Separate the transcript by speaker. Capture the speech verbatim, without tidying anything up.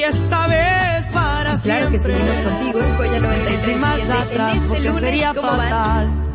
Speaker 1: esta vez para
Speaker 2: Claro que
Speaker 1: siempre.
Speaker 2: seguimos contigo en Joya noventa y tres
Speaker 1: Sin marcha
Speaker 2: siete. En
Speaker 1: atrás,
Speaker 2: este
Speaker 1: porque
Speaker 2: lunes,
Speaker 1: sería
Speaker 2: ¿cómo van?
Speaker 1: fatal